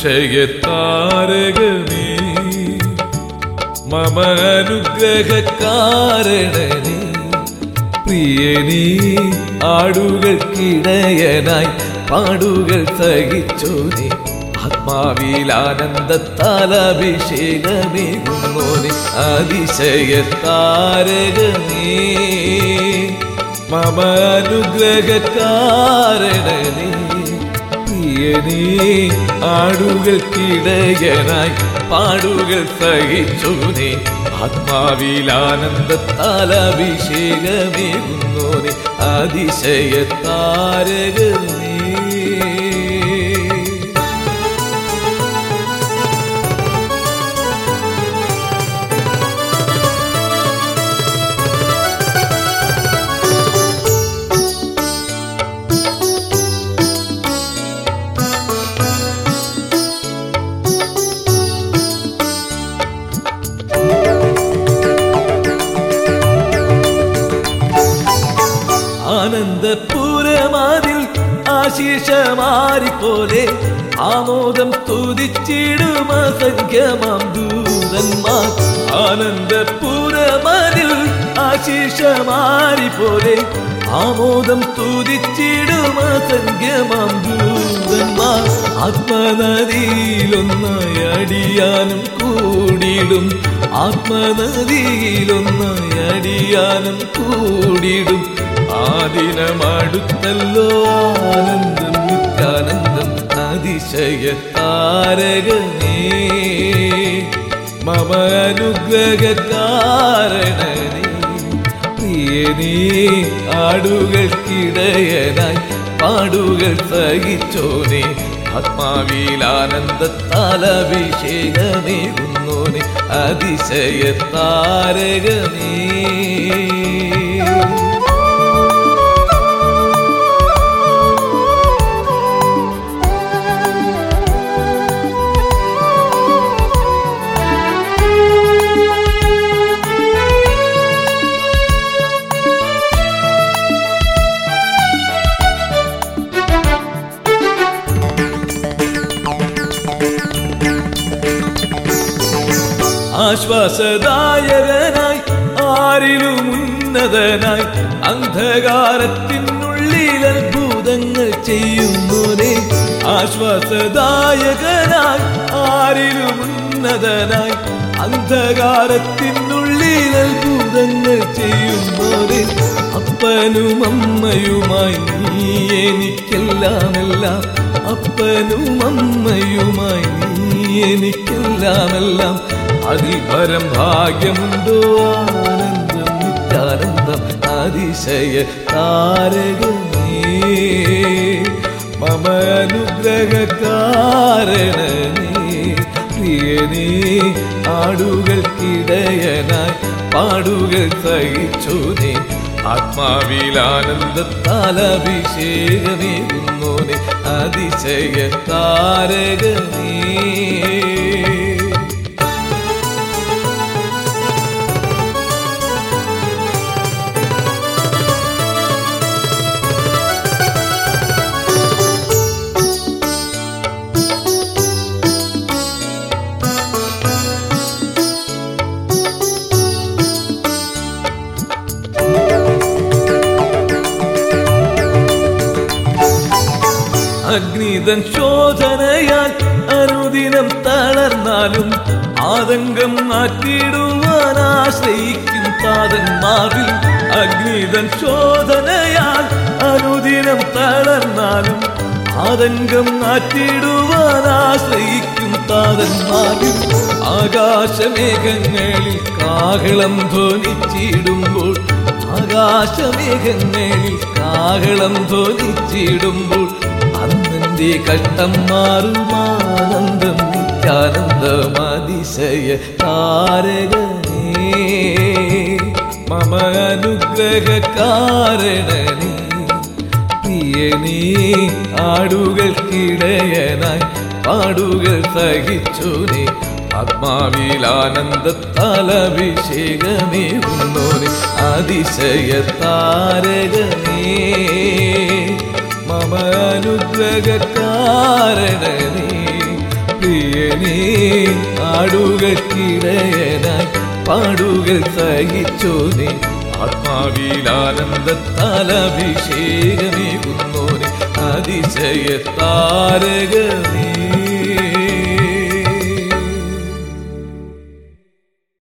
അതിശയതാരകമേ മമ അനുഗ്രഹകാരണനേ പ്രിയനീ ആടുകൾക്കിടയനായി പാടുകൾ സഹിച്ചോനെ ആത്മാവിലാനന്ദത്താൽ അഭിഷേകമേകുന്നോനെ അതിശയതാരകമേ മമ അനുഗ്രഹകാരണനേ പ്രിയനീ ആടുകൾക്കിടയനായി പാടുകൾ സഹിച്ചോനെ ആത്മാവിലാനന്ദത്താൽ അഭിഷേകമേകുന്നോനെ അതിശയതാരകമേ ആനന്ദപുരമാതിൽ ആശീഷമാരിപ്പോലെ ആമോദം സ്തുതിച്ചിടും അസംഖ്യമാം ദൂതന്മാർ ആനന്ദപുരമാതിൽ ആശീഷമാരിപ്പോലെ ആമോദം സ്തുതിച്ചിടും അസംഖ്യമാം ദൂതന്മാർ ആത്മനദിയിലൊന്നായി അടിയാനും കൂടിയിടും ആത്മനദിയിലൊന്നായി അടിയാനും കൂടിയിടും ആദിനമടുത്തല്ലോ ആനന്ദം നിത്യാനന്ദം അതിശയതാരകമേ മമ അനുഗ്രഹകാരണനേ പ്രിയനീ ആടുകൾക്കിടയനായി പാടുകൾ സഹിച്ചോനെ ആത്മാവിലാനന്ദത്താൽ അഭിഷേകമേകുന്നോനെ അതിശയതാരകമേ ആശ്വാസദായകനായി ആരിലും ഉന്നതനായി അന്ധകാരത്തിനുള്ളിൽ അത്ഭുതങ്ങൾ ചെയ്യുന്നോനെ ആശ്വാസദായകനായി ആരിലും ഉന്നതനായി അന്ധകാരത്തിനുള്ളിൽ അത്ഭുതങ്ങൾ ചെയ്യുന്നോനെ അപ്പനും അമ്മയുമായി നീ എനിക്കെല്ലാമെല്ലാം അപ്പനും അമ്മയുമായി നീ എനിക്കെല്ലാമെല്ലാം അതിൽ പരം ഭാഗ്യമുണ്ടോ ആനന്ദം നിത്യാനന്ദം അതിശയതാരകമേ മമ അനുഗ്രഹകാരണനേ പ്രിയനീ ആടുകൾക്കിടയനായി പാടുകൾ സഹിച്ചോനെ ആത്മാവിലാനന്ദത്താൽ അഭിഷേകമേകുന്നോനെ അതിശയതാരകമേ അഗ്നിതൻ ശോധനയാൽ അനുദിനം തളർന്നാലും ആതങ്കം മാറ്റിടുവാൻ ആശ്രയിക്കും താതന്മാരിൽ അഗ്നിതൻ ശോധനയാൽ അനുദിനം തളർന്നാലും ആതങ്കം മാറ്റിടുവാൻ ആശ്രയിക്കും താതന്മാരിൽ ആകാശമേഘങ്ങളിൽ കാഹളം ധ്വനിച്ചിടുമ്പോൾ ആകാശമേഘങ്ങളിൽ കാഹളം ധ്വനിച്ചിടുമ്പോൾ അന്നന്റെ കഷ്ടം മാറുമാനന്ദം നിത്യാനന്ദം അതിശയതാരകമേ മമ അനുഗ്രഹകാരണനേ പ്രിയനീ ആടുകൾക്കിടയനായി പാടുകൾ സഹിച്ചോനെ ആത്മാവിലാനന്ദത്താൽ അഭിഷേകമേകുന്നോനെ അതിശയതാരകമേ മമ അനുഗ്രഹകാരണനേ പ്രിയനേ ആടുകൾക്കിടയനായി പാടുകൾ സഹിച്ചോനെ ആത്മാവിലാനന്ദത്താൽ അഭിഷേകമേകുന്നോനെ അതിശയ താരകമേ